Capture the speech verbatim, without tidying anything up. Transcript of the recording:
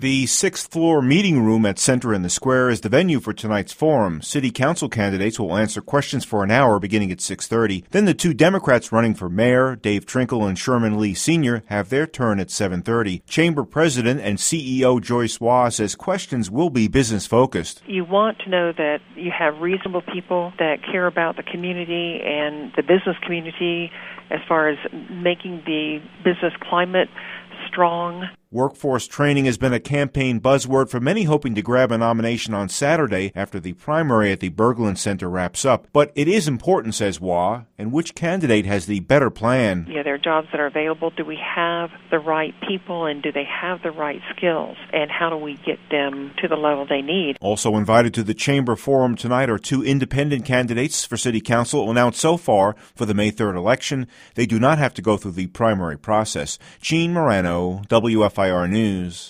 The sixth floor meeting room at Center in the Square is the venue for tonight's forum. City council candidates will answer questions for an hour beginning at six thirty. Then the two Democrats running for mayor, Dave Trinkle and Sherman Lee Senior, have their turn at seven thirty. Chamber President and C E O Joyce Waugh says questions will be business-focused. You want to know that you have reasonable people that care about the community and the business community as far as making the business climate strong. Workforce training has been a campaign buzzword for many hoping to grab a nomination on Saturday after the primary at the Berglund Center wraps up. But it is important, says Waugh, and which candidate has the better plan? Yeah, there are jobs that are available. Do we have the right people, and do they have the right skills? And how do we get them to the level they need? Also invited to the Chamber Forum tonight are two independent candidates for City Council announced so far for the May third election. They do not have to go through the primary process. Gene Morano, W F I R News.